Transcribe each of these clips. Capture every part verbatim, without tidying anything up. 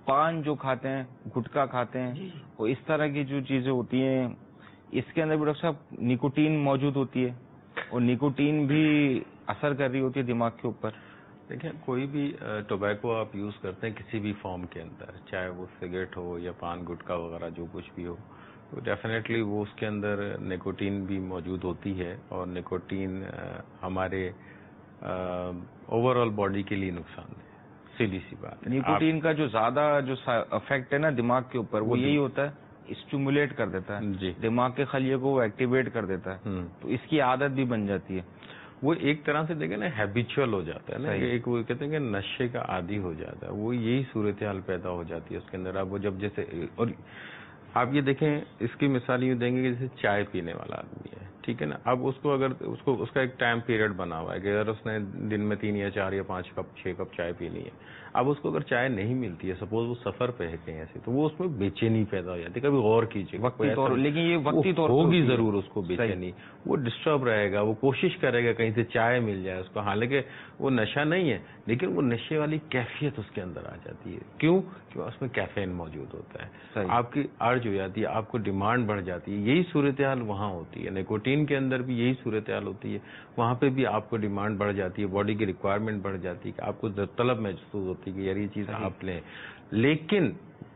پان جو کھاتے ہیں, گٹکا کھاتے ہیں, وہ اس طرح کی جو چیزیں ہوتی ہیں, اس کے اندر بھی ڈاکٹر صاحب نیکوٹین موجود ہوتی ہے, اور نیکوٹین بھی اثر کر رہی ہوتی ہے دماغ کے اوپر. دیکھیں, کوئی بھی ٹوبیکو آپ یوز کرتے ہیں کسی بھی فارم کے اندر, چاہے وہ سگریٹ ہو یا پان گٹکا وغیرہ جو کچھ بھی ہو, تو ڈیفینیٹلی وہ اس کے اندر نیکوٹین بھی موجود ہوتی ہے, اور نیکوٹین ہمارے اوور آل باڈی کے لیے نقصان ہے. سیدھی سی بات ہے, نیکوٹین کا جو زیادہ جو افیکٹ ہے نا دماغ کے اوپر, وہ یہی ہوتا ہے, اسٹیمولیٹ کر دیتا ہے, جی دماغ کے خلیے کو وہ ایکٹیویٹ کر دیتا ہے, تو اس کی عادت بھی بن جاتی ہے. وہ ایک طرح سے دیکھیں نا ہیبیچول ہو جاتا ہے نا, ایک وہ کہتے ہیں کہ نشے کا عادی ہو جاتا ہے, وہ یہی صورتحال پیدا ہو جاتی ہے اس کے اندر. اب وہ جب جیسے, اور آپ یہ دیکھیں اس کی مثال یوں دیں گے کہ جیسے چائے پینے والا آدمی ہے, ٹھیک ہے نا, اب اس کو اگر اس کو اس کا ایک ٹائم پیریڈ بنا ہوا ہے کہ اگر اس نے دن میں تین یا چار یا پانچ کپ چھ کپ چائے پینی ہے, اب اس کو اگر چائے نہیں ملتی ہے, سپوز وہ سفر پہ ہے کہیں ایسے, تو وہ اس میں بے چینی پیدا ہو جاتی ہے. کبھی غور کیجیے, وقتی طور, لیکن یہ وقتی طور ہوگی ضرور اس کو بے چینی, وہ ڈسٹرب رہے گا, وہ کوشش کرے گا کہیں سے چائے مل جائے اس کو, حالانکہ وہ نشہ نہیں ہے, لیکن وہ نشے والی کیفیت اس کے اندر آ جاتی ہے. کیوں؟ کہ اس میں کیفین موجود ہوتا ہے, آپ کی ارج ہو جاتی ہے, آپ کو ڈیمانڈ بڑھ جاتی ہے. یہی صورتحال وہاں ہوتی ہے, نیکوٹین کے اندر بھی یہی صورتحال ہوتی ہے, وہاں پہ بھی آپ کو ڈیمانڈ بڑھ جاتی ہے, باڈی کی ریکوائرمنٹ بڑھ جاتی ہے, کہ آپ کو طلب محسوس ہوتی ہے کہ یار یہ چیز آپ لیں. لیکن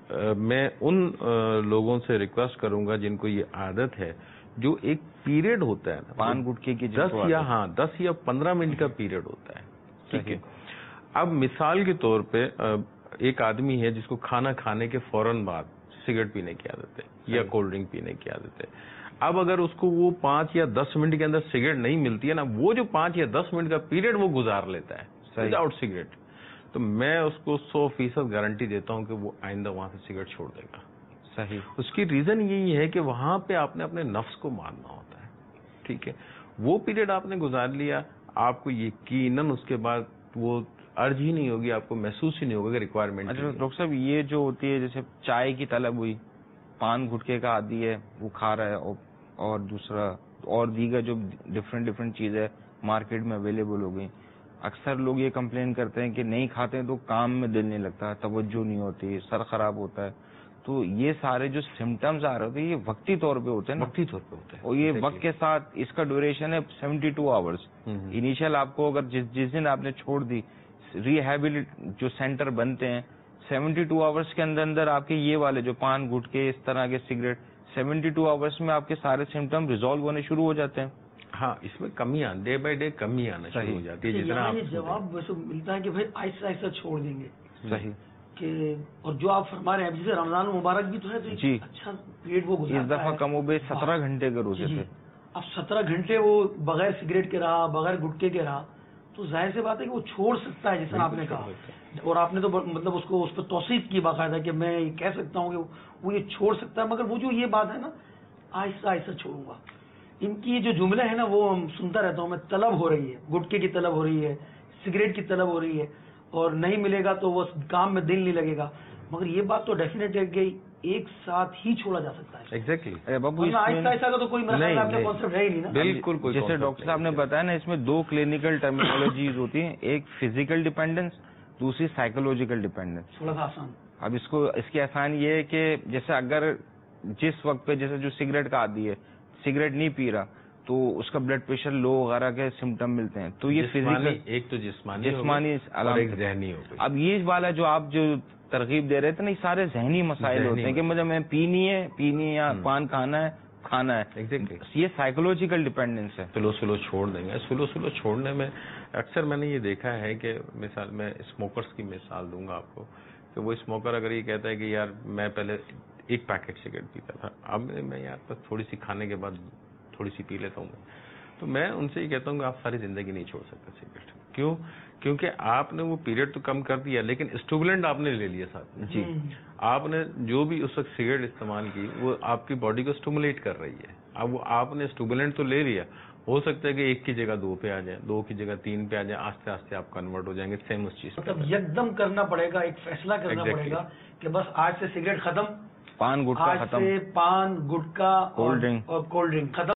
میں ان لوگوں سے ریکویسٹ کروں گا جن کو یہ عادت ہے, جو ایک پیریڈ ہوتا ہے پان گٹکے کی, دس یا ہاں دس یا پندرہ منٹ کا پیریڈ ہوتا ہے, ٹھیک ہے. اب مثال کے طور پہ ایک آدمی ہے جس کو کھانا کھانے کے فوراً بعد سگریٹ پینے کی عادت ہے یا کولڈ ڈرنک پینے کی عادت ہے. اب اگر اس کو وہ پانچ یا دس منٹ کے اندر سگریٹ نہیں ملتی ہے نا, وہ جو پانچ یا دس منٹ کا پیریڈ وہ گزار لیتا ہے ود آؤٹ سگریٹ, تو میں اس کو سو فیصد گارنٹی دیتا ہوں کہ وہ آئندہ وہاں سے سگریٹ چھوڑ دے گا. صحیح. اس کی ریزن یہی ہے کہ وہاں پہ آپ نے اپنے نفس کو مارنا ہوتا ہے, ٹھیک ہے. وہ پیریڈ آپ نے گزار لیا, آپ کو یقیناً اس کے بعد وہ ارج ہی نہیں ہوگی, آپ کو محسوس ہی نہیں ہوگا کہ ریکوائرمنٹ. اچھا ڈاکٹر صاحب, یہ جو ہوتی ہے جیسے چائے کی طلب ہوئی, پان گٹکے کا عادی ہے وہ کھا رہا ہے, اور دوسرا اور دیگر جو ڈفرینٹ ڈفرینٹ چیزیں مارکیٹ میں اویلیبل ہو گئی, اکثر لوگ یہ کمپلین کرتے ہیں کہ نہیں کھاتے ہیں تو کام میں دل نہیں لگتا, توجہ نہیں ہوتی, سر خراب ہوتا ہے. تو یہ سارے جو سمٹمز آ رہے ہوتے ہیں یہ وقتی طور پہ ہوتے ہیں, وقتی طور پہ ہوتے ہیں, اور یہ وقت کے ساتھ اس کا ڈیوریشن ہے سیونٹی ٹو آورس. انیشیل آپ کو اگر جس جس دن آپ نے چھوڑ دی, ریہیبلیٹ جو سینٹر بنتے ہیں سیونٹی ٹو آورس کے اندر اندر آپ کے یہ والے جو پان گٹکے اس طرح کے سگریٹ, سیونٹی ٹو آورس میں آپ کے سارے سمٹم ریزالو ہونے شروع ہو جاتے ہیں. ہاں, اس میں کمی آنا, ڈے بائی ڈے کمی آنا شروع ہو جاتی ہے. جتنا یہ جواب ویسے ملتا ہے کہ بھائی آہستہ آہستہ چھوڑ دیں گے. صحیح. کہ اور جو آپ فرما رہے ہیں جیسے رمضان مبارک بھی تو ہے, تو جی اچھا پیریڈ وہ گزارتا ہے. اس دفعہ کم و بیش سترہ گھنٹے کے روزے تھے. اب سترہ گھنٹے وہ بغیر سگریٹ کے رہا, بغیر گٹکے کے رہا, تو ظاہر سی بات ہے کہ وہ چھوڑ سکتا ہے, جیسا آپ نے کہا. اور آپ نے تو مطلب اس کو اس پہ توصیف کی باقاعدہ کہ میں یہ کہہ سکتا ہوں کہ وہ یہ چھوڑ سکتا ہے, مگر وہ جو یہ بات ہے نا آہستہ آہستہ چھوڑوں گا, ان کی یہ جو جملے ہیں نا وہ سنتا رہتا ہوں میں, طلب ہو رہی ہے, گٹکے کی طلب ہو رہی ہے, سگریٹ کی طلب ہو رہی ہے, اور نہیں ملے گا تو وہ کام میں دل نہیں لگے گا. مگر یہ بات تو ڈیفینیٹ ہے کہ ایک ساتھ ہی چھوڑا جا سکتا ہے. ایگزیکٹلی. آہستہ آہستہ کا تو کوئی کانسیپٹ ہے ہی نہیں نا. بالکل. جیسے ڈاکٹر صاحب نے بتایا نا, اس میں دو کلینکل ٹرمینالوجیز ہوتی ہیں, ایک فزیکل ڈیپینڈنس, دوسری سائیکولوجیکل ڈیپینڈنس. تھوڑا سا آسان. اب اس کو اس کی آسان یہ ہے کہ جیسے اگر جس وقت پہ جیسے جو سگریٹ کا عادی ہے, سگریٹ نہیں پی رہا, تو اس کا بلڈ پریشر لو وغیرہ کے سمٹم ملتے ہیں, تو یہ فزیکل, ایک تو جسمانی جسمانی ایک ذہنی ہو گئی. اب یہ والا جو آپ جو ترغیب دے رہے تھے نا, یہ سارے ذہنی مسائل ہوتے ہیں کہ مجھے میں پینی ہے پینی ہے یا پان کھانا ہے کھانا ہے. ایگزیکٹلی. یہ سائیکولوجیکل ڈیپینڈنس ہے. سلو سلو چھوڑ دیں گے. سلو سلو چھوڑنے میں اکثر میں نے یہ دیکھا ہے کہ مثال میں اسموکرز کی مثال دوں گا آپ کو, کہ وہ اسموکر اگر یہ کہتا ہے کہ یار میں پہلے ایک پیکٹ سگریٹ پیتا تھا, اب میں یار بس تھوڑی سی کھانے کے بعد تھوڑی سی پی لیتا ہوں میں, تو میں ان سے یہ کہتا ہوں کہ آپ ساری زندگی نہیں چھوڑ سکتے سگریٹ. کیوں؟ کیونکہ آپ نے وہ پیریڈ تو کم کر دیا, لیکن اسٹوبلنٹ آپ نے لے لیا ساتھ میں. جی. آپ نے جو بھی اس وقت سگریٹ استعمال کی وہ آپ کی باڈی کو اسٹیمولیٹ کر رہی ہے. اب وہ آپ نے اسٹوبلنٹ تو لے لیا, ہو سکتا ہے کہ ایک کی جگہ دو پہ آ جائیں, دو کی جگہ تین پہ آ جائیں, آہستہ آہستہ آپ کنورٹ ہو جائیں گے سیم اس چیز. مطلب یک دم کرنا پڑے گا, ایک فیصلہ کرنا پڑے گا کہ بس آج سے سگریٹ ختم, پان گٹکا ختم, پان گٹکا کولڈ ڈرنک اور کولڈ ڈرنک ختم.